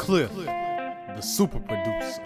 Cliff, the super producer.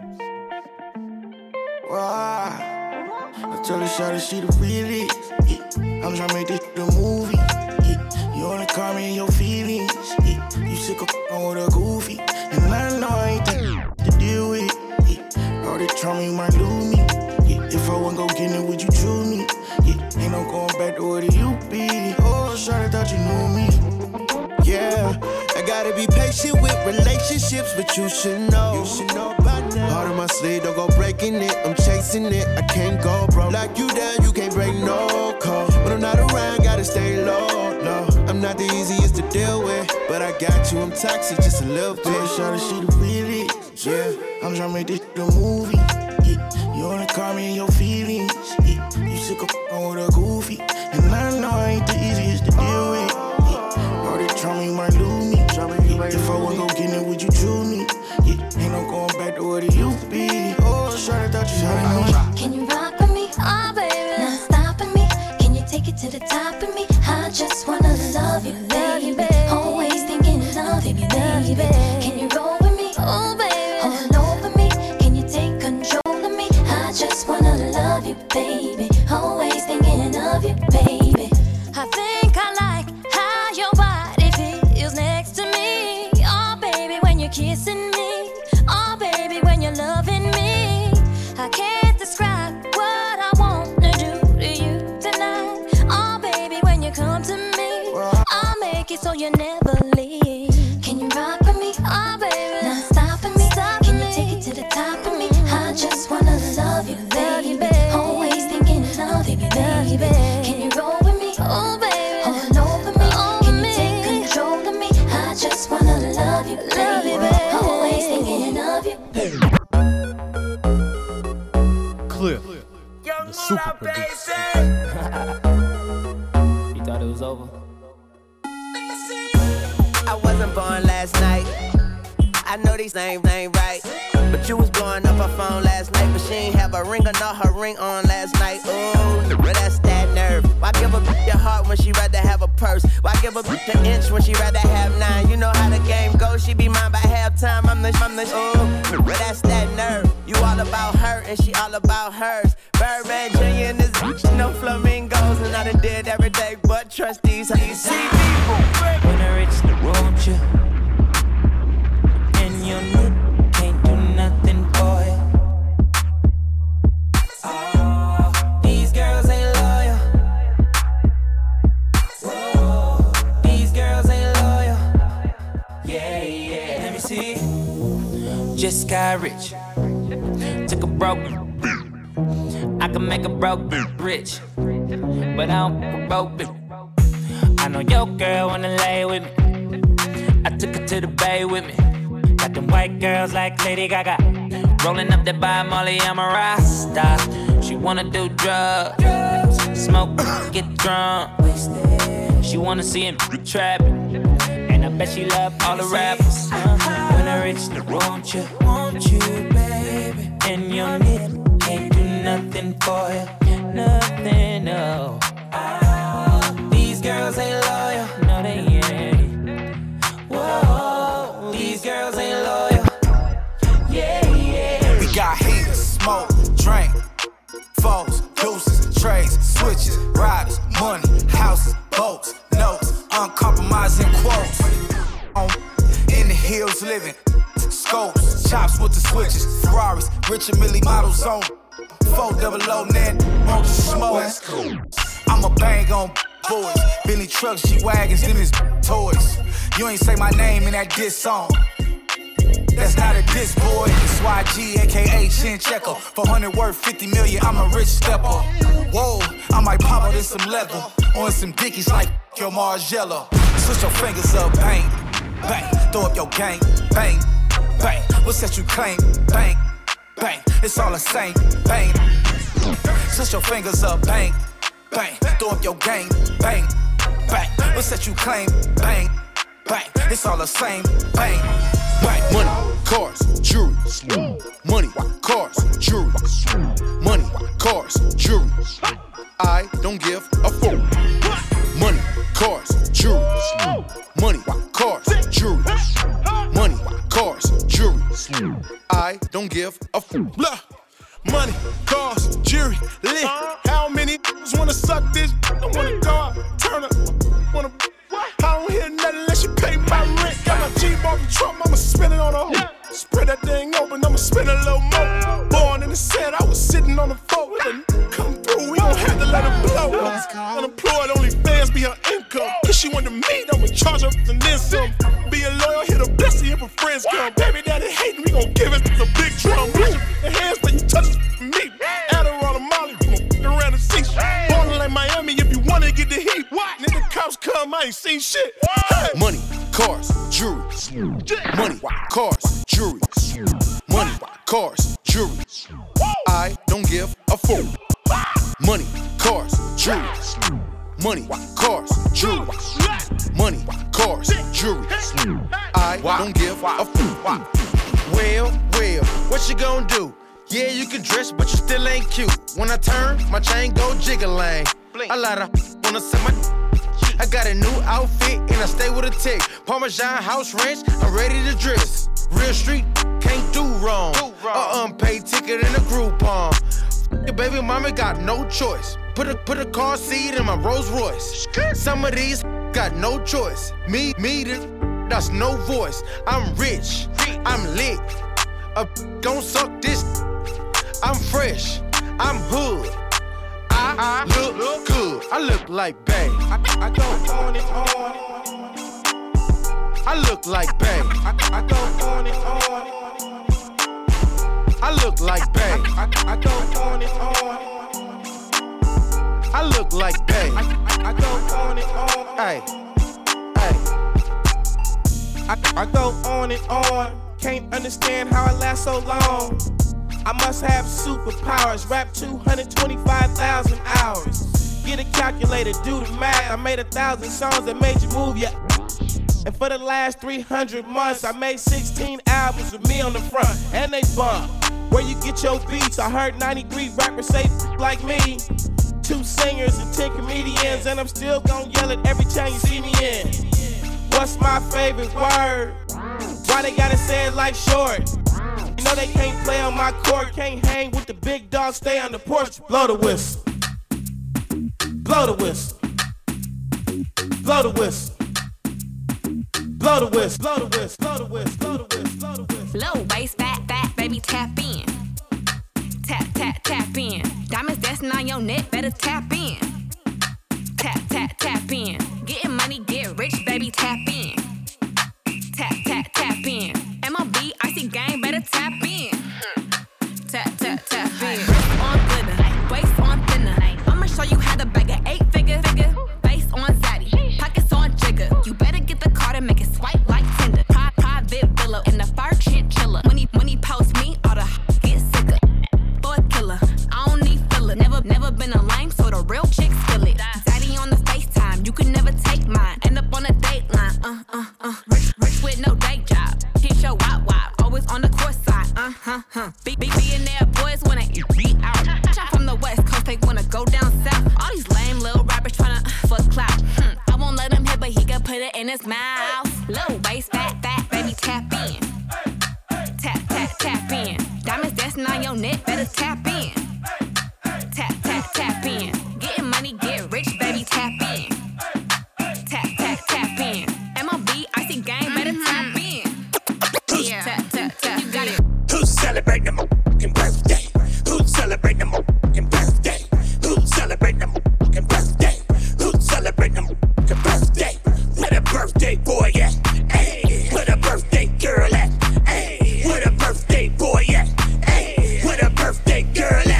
Wow. I tell her shawty she the realest. Yeah. I'm tryna make this the movie. Yeah. You only call me in your feelings. Yeah. You sick of with a goofy. And I know I ain't the to deal with. Yeah. All that trauma you might lose me. Yeah. If I wasn't gon' get it, would you choose me? Yeah. Ain't no going back to where you be. Oh, shawty thought you knew me. Yeah, I gotta be patient with relationships, but you should know. You should know by now. Heart on my sleeve, don't go breaking it. I'm chasing it, I can't go broke. Like you down, you can't break no code. When I'm not around, gotta stay low. No, I'm not the easiest to deal with, but I got you. I'm toxic, just a little bit. Tell shawty she the realest. Yeah, I'm tryna make this the movie. Yeah, you only call me in your feelings. Yeah, you sick of with a goofy, and I know I ain't the easiest to deal with. Trauma, you might lose me. Yeah, if I wasn't gon' get it, would you choose me? Yeah, ain't no going back to what it used to be. Oh, shawty thought you had me. Can you rock with me? Oh, baby, not stopping me. Can you take it to the top of me? I just wanna love you, baby. Always thinking of you, baby. Can you roll with me? Oh, baby, all over me. Can you take control of me? I just wanna love you, baby. Always thinking of you, baby. I think I like how your body feels next to me. Oh, baby, when you're kissing me. Oh, baby, when you're loving me. I can't describe what I wanna do to you tonight. Oh, baby, when you come to me, I'll make it so you never leave. Can you rock with me? Oh, baby, not stopping me. Can you take it to the top of me? I just wanna love you, baby. Always thinking of you, baby. Can you roll with me? Oh, baby, all over me. Can you take control of me? I just wanna love you, baby. Always thinking of you. Cliff, the super producer. You thought it was over? I wasn't born last night. I know these names ain't right, but you was blowing up her phone last night, but she ain't have a ring or not her ring on last night. Ooh, but that's that nerve. Why give a bitch your heart when she rather have a purse? Why give a bitch an inch when she rather have 9? You know how the game goes, she be mine by halftime. I'm the ooh, but that's that nerve. You all about her and she all about hers. Birdman Jr. and this bitch, no flamingos, and I done did every day but trust these see people. When I reach the won't you? And you can't do nothing for you. Oh, these girls ain't loyal. Whoa, these girls ain't loyal. Yeah, yeah. Let me see. Just got rich. Took a broke. I can make a broke rich, but I don't broke it. I know your girl wanna lay with me. I took her to the bay with me. Got them white girls like Lady Gaga. Rolling up that by Molly, I'm a Rasta. She wanna do drugs, smoke, get drunk. She wanna see him trapping, and I bet she love all the rappers. When I reach the won't you, baby? And your nigga can't do nothing for you, nothing, no. These girls ain't loyal, no they ain't. Whoa, these girls ain't loyal. Yeah, yeah. We got heat, smoke, drink, foes, deuces, trays, switches, riders, money, houses, boats, notes, uncompromising quotes. In the hills living, scopes, chops with the switches, Ferraris, Richard Mille models on 400 nan, won't you smoke? I'ma bang on boys, Billy trucks, G-Wagons, them is toys. You ain't say my name in that diss song. That's not a diss, boy. It's YG, aka Chin Checker. 400 worth 50 million, I'm a rich stepper. Whoa, I might pop out in some leather. On some dickies like your Margiela. Switch your fingers up, bang, bang. Throw up your gang, bang, bang. What's that you claim? Bang, bang. It's all the same, bang. Switch your fingers up, bang, bang. Throw up your gang, bang, bang. What's that you claim? Bang, bang. It's all the same, bang, bang. Money, cars, jewelry. Money, cars, jewelry. Money, cars, jewelry. I don't give a fuck. Money, cars, jewelry. Money, cars, jewelry. Money, cars, don't give a f. Blah. Money, cars, jewelry, lit. How many wanna suck this? I wanna go out, turn up, wanna. I don't hear nothing unless you pay my rent. Got my Jeep off the trunk, I'ma spin it on a hoe. Spread that thing open, I'ma spin a little more. Born in the sand, I was sitting on the floor. Come through, we gon' have to let it blow. Unemployed, only fans be her income. Cause she want to meet, I'ma charge her and then some. Being loyal, hit a blessing if her friends come. Baby daddy hating, we gon' give it the big drum. The hands that you touch me. Adderall and Molly, we gon' around the seats. Ballin' like Miami if you wanna get the heat. Nigga, cops come, I ain't seen shit. Hey. Money, cars, jewelry. Money, cars, jewelry. Money, cars, jewelry. I don't give a fuck. Money, cars, jewelry. Money, cars, jewelry. Money, cars, jewelry. I don't give a fuck. Well, what you gon' do? Yeah, you can dress, but you still ain't cute. When I turn, my chain go jiggling. A lot of wanna say my. I got a new outfit and I stay with a tick. Parmesan house ranch, I'm ready to dress. Real street, can't do wrong. A unpaid ticket in a Groupon. Your baby mama got no choice. Put a car seat in my Rolls Royce. Some of these got no choice. Me, that's no voice. I'm rich, I'm lit. Don't suck this. I'm fresh, I'm hood. I look good. I look like bae. I go on and on. I look like bae. I go on and on. I look like bae. I go on and on. I look like bae. I go on and on. Hey. I go on and on. Can't understand how I last so long. I must have superpowers. Rap 225,000 hours. Get a calculator, do the math. I made 1,000 songs that made you move your. And for the last 300 months, I made 16 albums with me on the front, and they bump. Where you get your beats? I heard 93 rappers say like me. 2 singers and 10 comedians, and I'm still gon' yell it every time you see me in. What's my favorite word? Why they gotta say it like short? You know they can't play on my court, can't hang with the big dogs, stay on the porch. Blow the whistle. Blow the whistle. Blow the whistle. Blow the whistle. Blow the whistle. Blow the whistle. Blow the whistle. Blow the whistle. Low waist, fat, baby, tap in. Tap, tap, tap in. Diamonds dancing on your neck, better tap in. Tap, tap, tap in. Getting money, get rich, baby, tap in. Tap, tap, tap in. MLB, icy gang, better tap in. Tap, tap, tap in. Wrist on glitter, waist on thinner. I'ma show you how to bag an 8-figure. Face on zaddy, pockets on jigger. You better get the card and make it swipe like Tinder. Private villa in the fur chinchilla. When he post me, all the get sicker. For a killer, I don't need filler. Never been a lame, so the real chicks feel it. Daddy on the FaceTime, you can never take mine. End up on a dateline, Rich with no day job. Hit your wop, always on the court side, Billionaire boys wanna eat out. I'm from the West Coast, they wanna go down south. All these lame little rappers tryna fuck clout. I won't let him hit, but he can put it in his mouth. Low waist, fat, baby, tap in. Tap, tap, tap in. Diamonds dancing on your neck, better tap in. Tap, tap, tap in. Getting money, get rich, baby, tap in. Tap, tap, tap in. MLB, icy gang, better tap in. Yeah, tap, tap, tap, you got it. Who's celebrating a motherfucking birthday? Who's celebrating a motherfucking birthday? Who's celebrating a motherfucking birthday? Who's celebrating a motherfucking birthday? Where the birthday boy at? Hey, where the birthday girl at? Hey, where the birthday boy at? Hey, where the birthday girl at?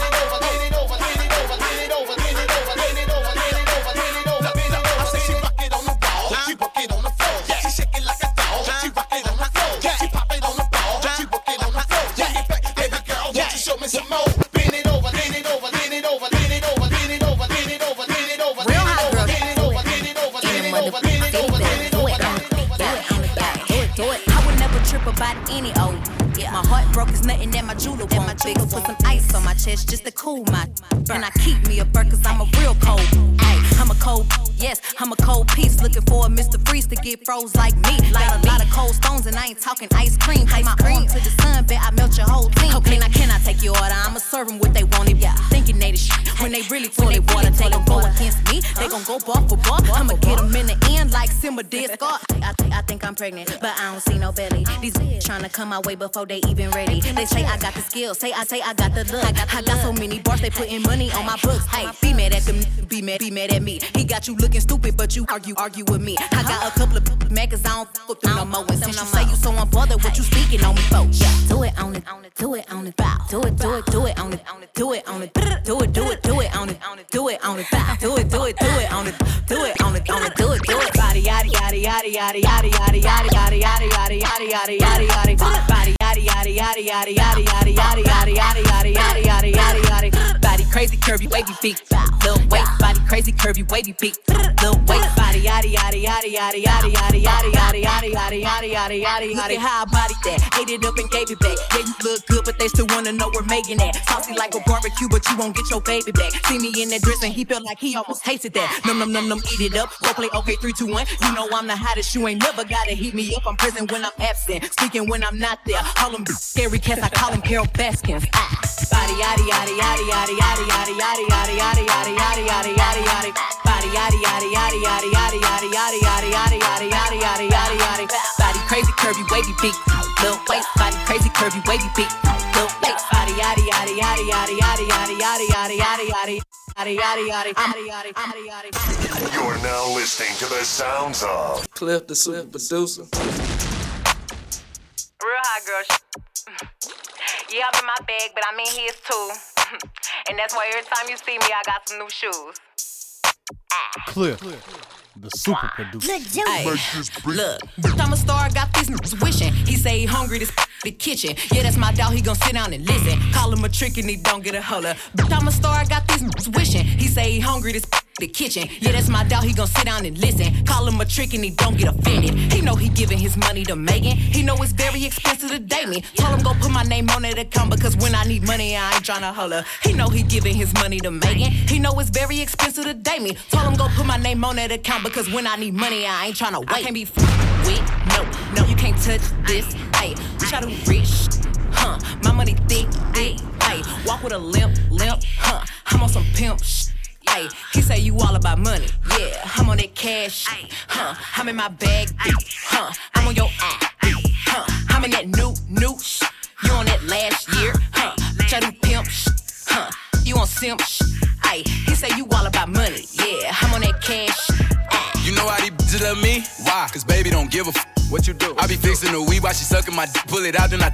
Any old, yeah. My heart broke, it's nothing that my jeweler won't fix. Put some ice on my chest just to cool my burn. I keep me a burn cause I'm a real cold. Ay, I'm a cold, yes, I'm a cold piece. Looking for a Mr. Freeze to get froze like me. Got a lot of cold stones and I ain't talking ice cream. Take my arm to the sun, bet I melt your whole team. Okay, now can I take your order? I'ma serve them what they wanted. Yeah, thinking they the shit. When they really toilet water, they gon' go against me. They gon' go bar for bar. I'ma get them in the end like Simba did Scott. I think I'm pregnant, but I don't see no belly. These tryna come my way before they even ready. They say I got the skills, say I got the look. I got so many bars, they putting money on my books. Hey, be mad at them, be mad at me. He got you looking stupid, but you argue with me. I got a couple of mad cause I don't fuck with them no more. And since you say you so unbothered, what you speaking on me for? Yeah, do it on it, do it on it, bow. Do it on it, do it on it, do it on it, do it on it, do it on it, bow. Do it on it, do it on it, do it. Body yaddy yaddy yaddy yaddy yaddy yaddy yaddy yaddy yaddy yaddy yaddy yaddy yaddy. Body yaddy yaddy yaddy yaddy yaddy yaddy yaddy yaddy yaddy yaddy yaddy yaddy yaddy yaddy. Body crazy curvy wavy feet, little waist. Body crazy curvy wavy feet, little waist. Body yaddy yaddy yaddy yaddy yaddy yaddy yaddy yaddy yaddy yaddy yaddy yaddy yaddy. Look at how I body that, ate it up and gave it back. Yeah, you look good, but they still wanna know where Megan at. Saucy like a barbecue, but you won't get your baby back. See me in that dress and he felt like he almost tasted that. Num, eat it up. Go play okay, 3, 2, 1. You know I'm the hottest. You ain't never gotta heat me up. I'm present when I'm absent, speaking when I'm not there. Call them scary cats, I call them Carol Baskins. Body yaddy yaddy yaddy yaddy yaddy yaddy yaddy yaddy yaddy yaddy yaddy yaddy yaddy yaddy. Body yaddy yaddy yaddy yaddy yaddy yaddy yaddy yaddy yaddy yaddy yaddy yaddy yaddy yaddy. Body crazy curvy wavy beat, little waist. Body crazy curvy wavy beat, little waist. Body yaddy yaddy yaddy yaddy yaddy yaddy yaddy yaddy yaddy yaddy. You're now listening to the sounds of Cliff, the super producer. Real hot girl. Yeah, I'm in my bag, but I'm in his too. And that's why every time you see me, I got some new shoes. Cliff, the super producer. Ay, look, I'm a star, got these niggas wishing. He say he hungry, this the kitchen. Yeah, that's my dog, he gon' sit down and listen. Call him a trick and he don't get a holler. But I'm a star, got these niggas wishing. He say he hungry, this the kitchen. Yeah, that's my dog, he gon' sit down and listen. Call him a trick and he don't get offended. He know he giving his money to Megan. He know it's very expensive to date me. Told him go put my name on that account because when I need money, I ain't tryna holler. He know he giving his money to Megan. He know it's very expensive to date me. Told him go put my name on that account because when I need money, I ain't tryna wait. I can't be with, no, you can't touch this. Ayy, try to rich, huh? My money thick, ayy. Walk with a limp, huh? I'm on some pimp shit. Ay, he say you all about money, yeah. I'm on that cash, huh? I'm in my bag, huh? I'm on your eye, huh? I'm in that new shit. You on that last year, huh? Bitch, I do pimp shit, huh? You on simp shit, ay. He say you all about money, yeah. I'm on that cash, You know how these bitches love me? Why? Cause baby don't give a what you do? I be fixing the weed while she sucking my dick, pull it out, then I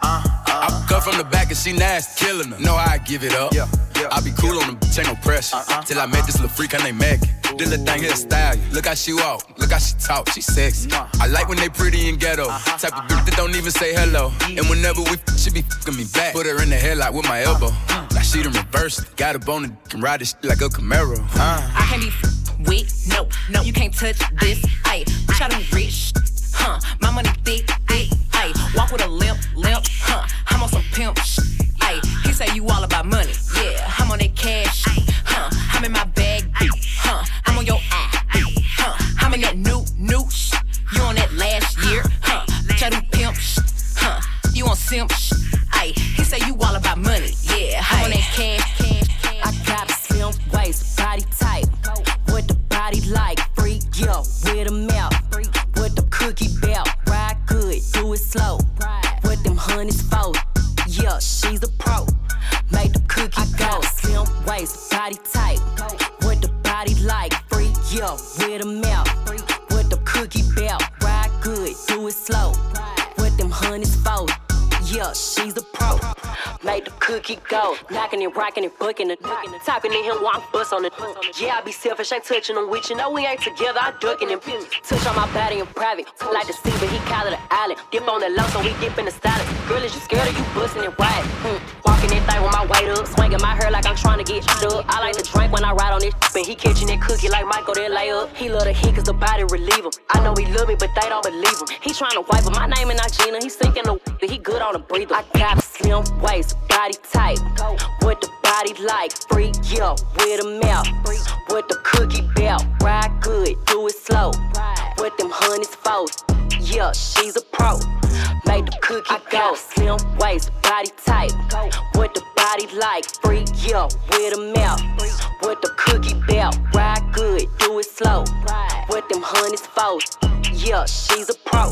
I cut from the back and she nasty, killing her. Know how I give it up. I be cool on the bitch, ain't no pressure. Till I met this little freak, her name Meg. This little thing here style. Look how she walk, look how she talk, she sexy. I like when they pretty and ghetto. Type of bitch that don't even say hello. And whenever we she be fucking me back. Put her in the headlock with my elbow. Now she done reversed. Got a bone and can ride this shit like a Camaro. I can't be with, no, you can't touch this. Ayy, bitch, I do rich, huh? My money thick, ayy. Walk with a limp, huh? I'm on some pimp shit, ayy. He say you all about money, yeah. I'm on that cash, huh? I'm in my bag, huh? I'm on your eye, huh? I'm in that new shit. You on that last year, huh? Bitch, I do pimp shit, huh? You on simp shit, ayy. He say you all about money, yeah. I'm on that cash. I got a slim waist, body tight. What the body like, freak, yo, with a mouth. With the cookie belt, ride good, do it slow. With them honeys fold, yeah, she's a pro. Make the cookie go, slim waist, body tight. What the body like, freak, yo, with a mouth. With the cookie belt, ride good, do it slow. With them honeys fold, yeah, she's a pro. Make the cookie go, knocking and rocking and booking it. Typing in him, walk bust on it. Yeah, I be selfish, ain't touching him with you. No, we ain't together, I ducking him. Touch on my body in private, like the sea, but he call it an island. Dip on the low, so we dip in the style. Girl, is you scared of you busting it right? Walking that thing with my weight up, swinging my hair like I'm trying to get up. I like to drink when I ride on this, and he catching that cookie like Michael, that lay up. He love the heat cause the body relieve him. I know he love me, but they don't believe him. He trying to wipe up my name and not Gina. He sinking the but he good on the breather. I got a slim waist, body tight. What the body like, freak, yo, with a mouth. With the cookie belt, ride good, do it slow. With them honeys fold, yeah, she's a pro. Make the cookie go, slim waist, body tight. What the body like, freak, yo, with a mouth. With the cookie belt, ride good, do it slow. With them honeys fold, yeah, she's a pro.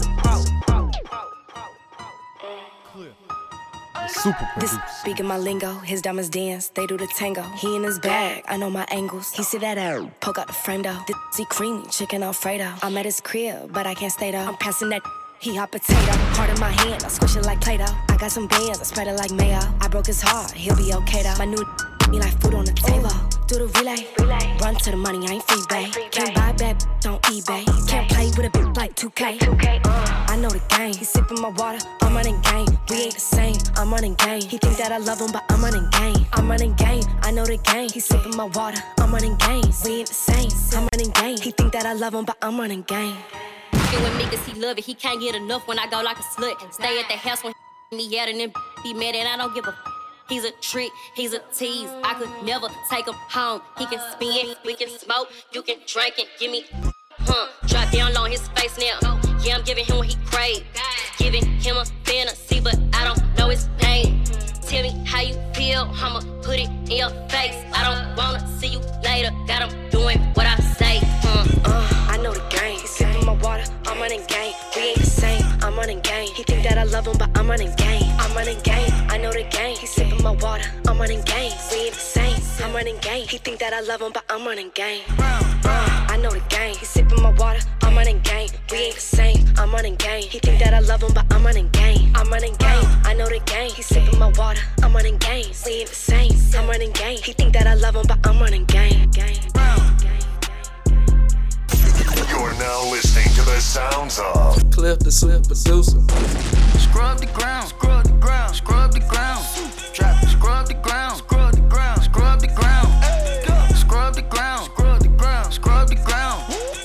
Super This producer. speaking my lingo, his diamonds dance, they do the tango. He in his bag, I know my angles. He see that out, poke out the frame though. This he creamy, chicken Alfredo. I'm at his crib, but I can't stay though. I'm passing that, he hot potato. Heart in my hand, I squish it like Play-Doh. I got some bands, I spread it like mayo. I broke his heart, he'll be okay though. My new me like food on the table. Do the relay, run to the money, I ain't free, babe. Can't buy back on eBay. Can't play with a bitch like 2K. I know the game, he sipping my water, I'm running game. We ain't the same, I'm running game. He think that I love him, but I'm running game. I'm running game, I know the game. He sipping my water, I'm running game. We ain't the same, I'm running game. He think that I love him, but I'm running game. Fucking with me cause he love it, he can't get enough when I go like a slut. Stay at the house when me out and then be mad and I don't give a He's a trick, he's a tease. I could never take him home. He can spin, we can smoke, you can drink and give me, drop down on his face now. Yeah, I'm giving him what he crave. Giving him a fantasy, but I don't know his name. Tell me how you feel, I'ma put it in your face. I don't wanna see you later, got him doing what I say. I know the game, he's sipping my water, I'm running game. We ain't the same, I'm running game. He think that I love him, but I'm running game. I'm running game, I know the game. He's sipping my water, I'm running game. We ain't the same, I'm running game. He think that I love him, but I'm running game. I know the game, he's sipping my water, I'm running game. We ain't the same, I'm running game. He think that I love him, but I'm running game. I'm running game, I know the game. He's sipping my water, I'm running game. We ain't the same, I'm running game. He think that I love him, but I'm running game. You're now listening to the sounds of Cliff the Swift producer. Scrub the ground, scrub the ground, scrub the ground. Scrub the ground, scrub the ground, scrub the ground. Scrub the ground, scrub the ground, scrub the ground.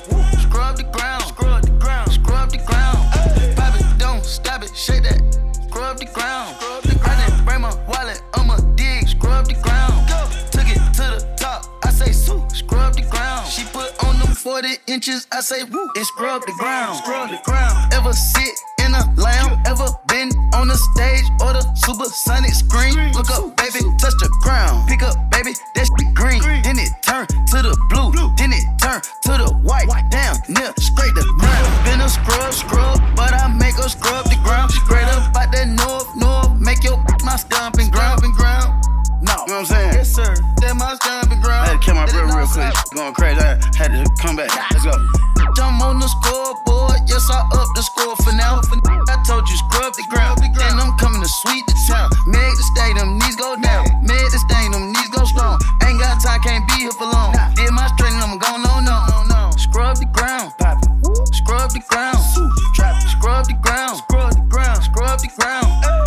Scrub the ground, scrub the ground, scrub the ground. Pop it, don't stop it, shake that. Scrub the ground. I didn't bring my wallet, I'ma dig. Scrub the ground. Took it to the top, I say sue. Scrub the ground. She put on them 40 inches, I say woo. And scrub the ground. Scrub the ground. Ever sit in a lamb? Ever been on the stage or the supersonic screen? Look up, baby, touch the ground. Pick up, baby, that shit green. Then it turn to the blue. Then it turn to the white. Down, near, straight the ground. Been a scrub, but I make her scrub the ground. Straight up out that north, make your my stomping ground. No, you know what I'm saying? Yes, sir. That my stomping ground. I had to kill my real quick. Going crazy. I had to come back. Let's go. I'm on the scoreboard. Yes, I up the score for now. I told you scrub the ground. Then I'm coming to sweep the town. Make the stadium knees go down. Make the stadium knees go strong. Ain't got time, can't be here for long. Did my training, I'm going on. Scrub the ground. Scrub the ground. Scrub the ground. Scrub the ground. Scrub the ground.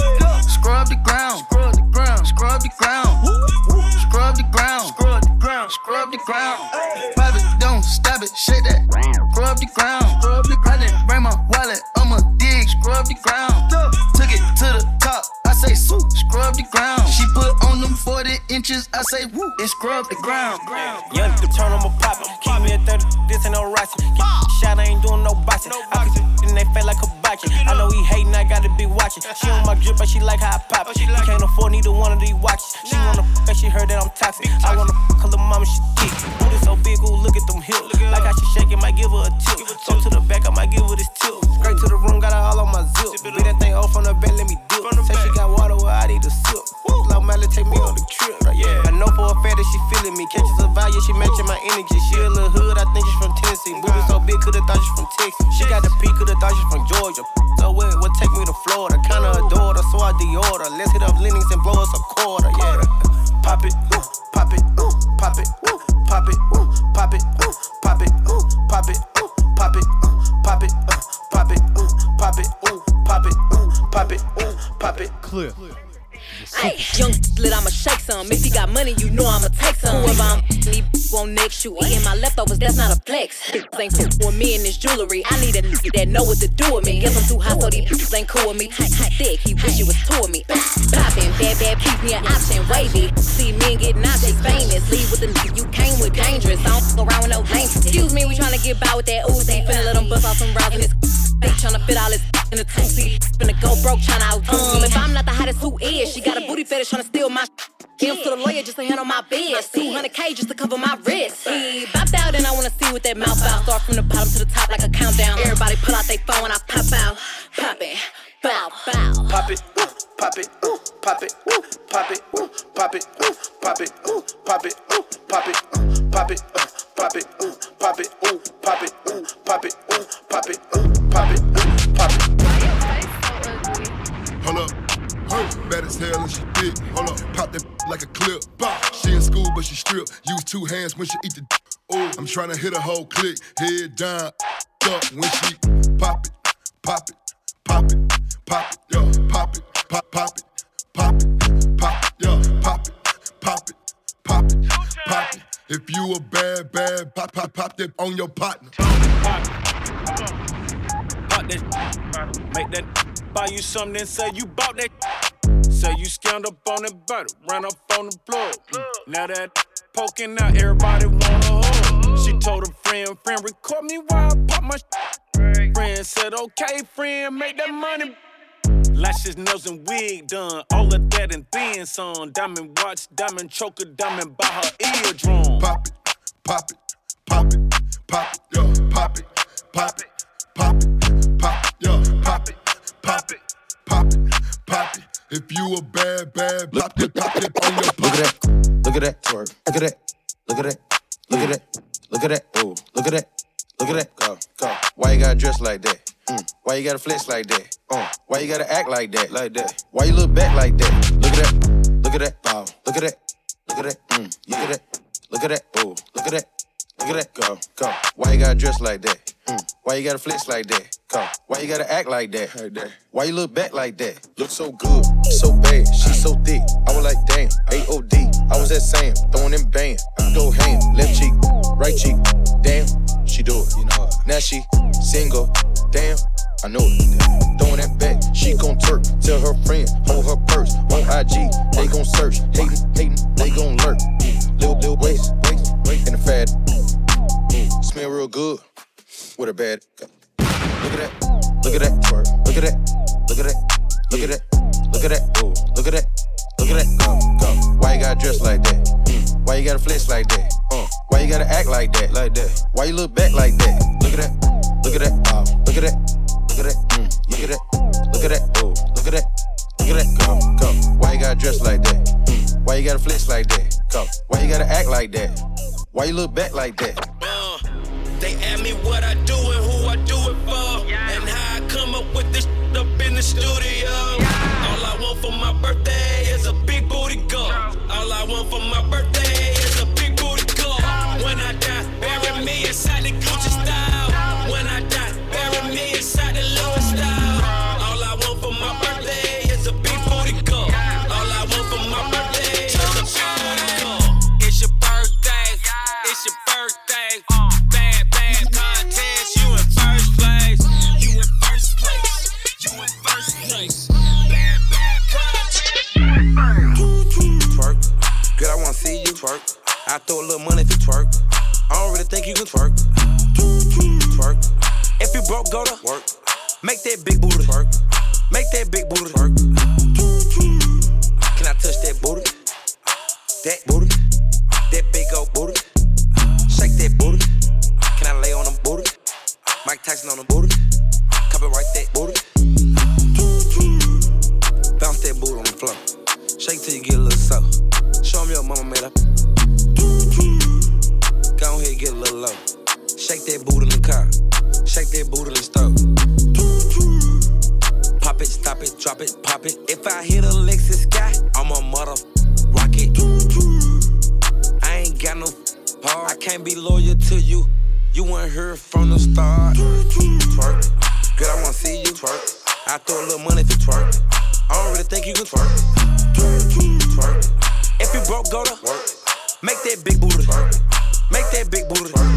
Scrub the ground. Scrub the ground. Scrub the ground. Scrub the ground. Scrub the ground. Scrub the ground. Pop it, don't stop it, shake that. Scrub the ground. I didn't bring my wallet, I'ma dig. Scrub the ground. Took it to the top, I say sue. Scrub the ground. She put on them 40 inches, I say woo. And scrub the ground. Young to turn on my pop. Keep me at 30, this ain't no rockin'. Shot, I ain't doing no boxing. I can in they face like a hibachi. I know he hatin', I gotta be watching. She on my drip, but she like how I pop it. He can't afford neither one of these watches. She wanna f***, she heard that I'm toxic. I wanna f***, cause the mama she kick. Booty so big, ooh, look at them hips. Like how she shake it, might give her a tip. Go to the back, I might give her this tip. Straight to the room, got her all on my zip. Beat that thing off from the bed, let me dip. Say she got water, well, I need a sip. Low Mally take me on the trip. I know for a fact that she feeling me. Catches a value, she matching my energy. She a little hood, I think she's from Tennessee. Booty so big, could've thought she's from Texas. She got the P, could've thought she's from Georgia. So what take me to Florida? Kinda adore her, so I de-order. Let's hit up Lennox and blow us a quarter, yeah. Pop it, pop it, pop it, pop it, pop it, pop it, pop it, pop it, pop it, pop it, pop it, pop it, pop it, pop it. Clear. Ay, young lit, I'ma shake some. If he got money, you know I'ma take some. Whoever I'm need won't next you. Eating my leftovers, that's not a flex. Ain't cool with me and this jewelry. I need a nigga that know what to do with me. Guess I'm too hot, so these bitches ain't cool with me. Tight, thick, he wish he was two of me. Poppin', bad, keep me an option, wavy. See men getting out, she famous. Leave with the nigga you came with, dangerous. I don't fuck around with no lames. Excuse me, we tryna get by with that Uzi. Finna let them bust off some rounds in this. They tryna fit all this in the two-seat. Finna go broke, tryna outdo me. If I'm not the hottest, who is? She got a booty fetish tryna steal my Deals to the lawyer just to handle my biz. 200K just to cover my wrist. He bopped out and I wanna see what that mouth out. Start from the bottom to the top like a countdown. Everybody pull out their phone when I pop out. Pop it, bow, bow. Pop it, pop it, pop it, pop it, pop it, pop it, pop it, pop it, pop it, pop it, pop it, pop it, pop it, pop it, pop it, pop it. Hold up. Bad as hell and she thick. Hold up, pop that like a clip. She in school but she strip. Use two hands when she eat the oh, I'm tryna hit a whole click. Head down, up when she pop it, pop it, pop it, pop it, yo, pop it, pop it, pop it, pop it, yo, pop it, pop it, pop it, pop it. If you a bad, pop that on your partner. Pop that, make that buy you something, then say you bought that. Say you scammed up on that butter, ran up on the plug. Now that poking out, everybody wanna hug. She told her friend, record me while I pop my friend said, okay, friend, make that money. Lashes, nails, and wig done, all of that and then some. Diamond watch, diamond choker, diamond by her eardrum. Pop it, pop it, pop it, pop it, yo, pop it, pop it, pop it, pop it, yo, pop it, pop it, pop it, pop it. If you a bad, pop it on your pop. Look at that, twerk. Look at that, look at that, look at that, look at that, ooh, look at that, look at that, go. Why you gotta dress like that? Why you gotta flex like that? Why you gotta act like that? Why you look back like that? Look at that, bow. Look at that, look at that, look at that, look at that, oh, look at that, look at that, go, go. Why you gotta dress like that? Why you gotta flex like that? Go. Why you gotta act like that? Why you look back like that? Look so good, so bad, she so thick. I was like, damn, AOD. I was at Sam, throwing them band. Go hand, left cheek, right cheek. Damn, she do it. You know it. Now she single, damn. I know it. Throwing that back, she gon' twerk. Tell her friend, hold her purse. On IG, they gon' search. Hating, they gon' lurk. Little waist, in the fat. Smell real good with a bad. Look at that, look at that, twerk. Look at that, look at that, look at that, look at that, ooh, look at that, look at that, go, go. Why you gotta dress like that? Why you gotta flex like that? Why you gotta act like that? Why you look back like that? Look at that, look at that, look at that. Look at that, look at that, look at that, oh, look at that, look at that, go, go. Why you gotta dress like that? Why you gotta flex like that? Go. Why you gotta act like that? Why you look back like that? They ask me what I do and who I do it for, and how I come up with this up in the studio. All I want for my birthday is a big booty girl. All I want for my birthday is a big booty girl. When I die, bury me inside the Gucci style. When I die, bury me inside the Louis style. All I want for my birthday is a big booty girl. All I want for my birthday is a big booty girl. It's your birthday, it's your birthday. Bad contest, you in first place. You in first place, you in first place. Bad contest, you in first. Twerk, girl, I wanna see you twerk. I throw a little money if you twerk. I don't really think you can twerk. Twerk. If you broke, go to work. Make that big booty twerk. Make that big booty twerk. Can I touch that booty? That booty. That big old booty. Shake that booty. Can I lay on them booty? Mike Tyson on the booty. Copyright that booty. Bounce that booty on the floor. Shake till you get a little soft. Show 'em your mama made up. Go ahead, get a little low. Shake that booty in the car. Shake that booty in the stove. Pop it, stop it, drop it, pop it. If I hit a Lexus sky, I'm a mother rocket. I ain't got no heart. I can't be loyal to you. You weren't here from the start. Twerk, girl, I wanna see you twerk. I throw a little money if you twerk. I don't really think you can twerk. Twerk. If you broke, go to work. Make that big booty twerk. Make that big booty twerk.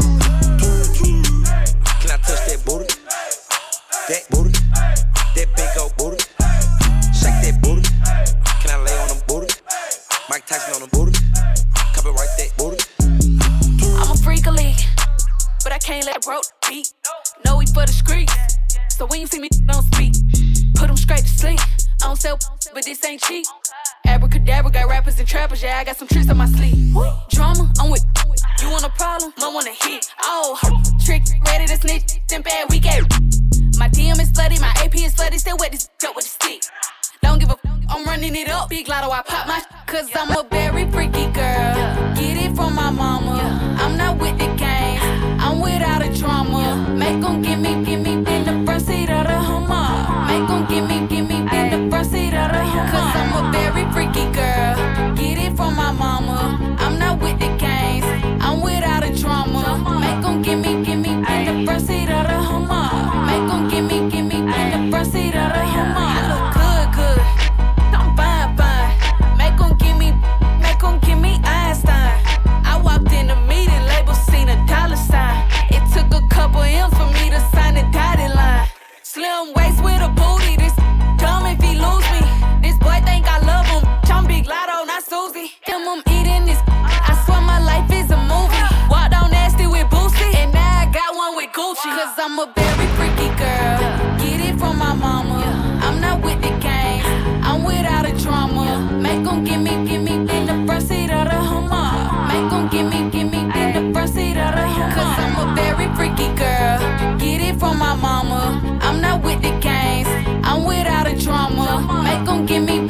Can I touch that booty? That booty. That big old booty. Shake that booty. Can I lay on them booty? Mike Tyson on the booty. Copyright that booty. I'm a freak of league, but I can't let broke beat. No, we for the streets, so when you see me, don't speak. Put them straight to sleep. I don't sell, but this ain't cheap. Abracadabra, got rappers and trappers, yeah, I got some tricks on my sleeve. Drama, I'm with. You want a problem? Don't wanna hit. Oh, trick, ready to snitch, then bad, we get. My DM is slutty, my AP is slutty, still wet this up with the stick. Don't give a I'm running it up. Big lotto, I pop my cause I'm a very freaky girl. Get it from my mama. I'm not with the games, I'm without a drama. Make 'em give me in the front seat of the Hummer. Make 'em give me in the front seat of the Hummer. Cause I'm a very freaky girl. Get it from my mama. I'm not with the games, I'm without a drama. Make 'em give me in the front seat of the Hummer. Make 'em give me in the front seat of the Hummer. I look good. I'm fine. Make 'em give me Einstein. I walked in the meeting, label seen a dollar sign. It took a couple M's for me to sign the dotted line. Slim waist with a booty, this dumb if he lose me. This boy think I love him, I'm Big Lotto, not Susie. Him, I'm eating this, I swear my life is a movie. Walked on nasty with Boosie, and now I got one with Gucci. Cause I'm a very freaky girl, get it from my mama. I'm not with the games, I'm without a drama. Make 'em give me in the front seat of the Hummer. Make 'em give me in the front seat of the Hummer. Cause I'm a very freaky girl, get it from my mama. I'm not with the games, I'm without a drama. Make 'em give me